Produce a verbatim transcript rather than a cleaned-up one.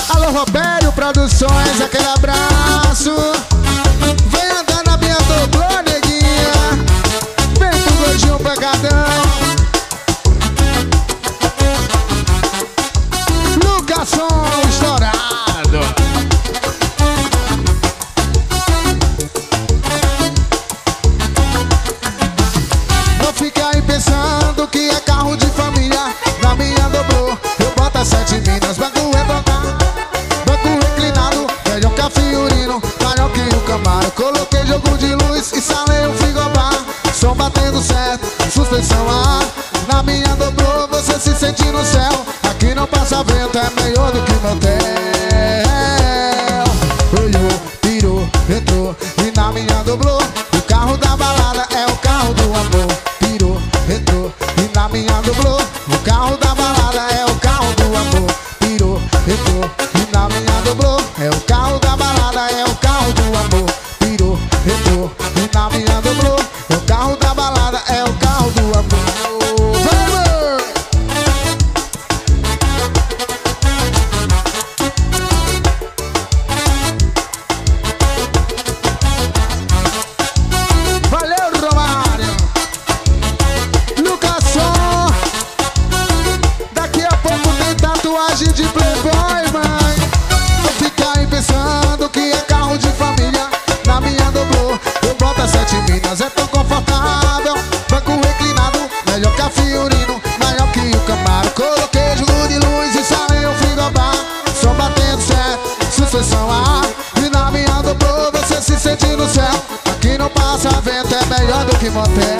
Alô, Robério Produções, aquele abraço. Vem andando na minha dobrô, neguinha. Vem com o gordinho pegadão. Lucasson estourado. Não fica aí pensando que é carro de família. Na minha dobrô, eu boto as sete minas. Banco rebocado, banco reclinado, melhor que a Fiorino, maior que o Camaro. Coloquei jogo de luz, instalei um frigobar. Som batendo certo, suspensão a ar. Na minha dobrô, você se sente no céu. Aqui não passa vento, é melhor do que motel. Olhou, pirou, entrou. E na minha dobrô, o carro da balada é o carro do amor. Pirou, entrou. E na minha dobrô, o carro da balada é o carro do amor. Pirou, entrou. E na minha dobrô, é o carro da balada, é o carro do amor. Pirou, entrou. E na minha dobrô, o carro da balada é o carro do amor. De playboy, mãe. Não fica aí pensando que é carro de família. Na minha dobrô, eu boto as sete minas. É tão confortável, banco reclinado, melhor que a Fiorino, maior que o Camaro. Coloquei jogo de luz e salei o frigobar. Som batendo certo, suspensão a ar. E na minha dobrô, você se sente no céu. Aqui não passa vento, é melhor do que motel.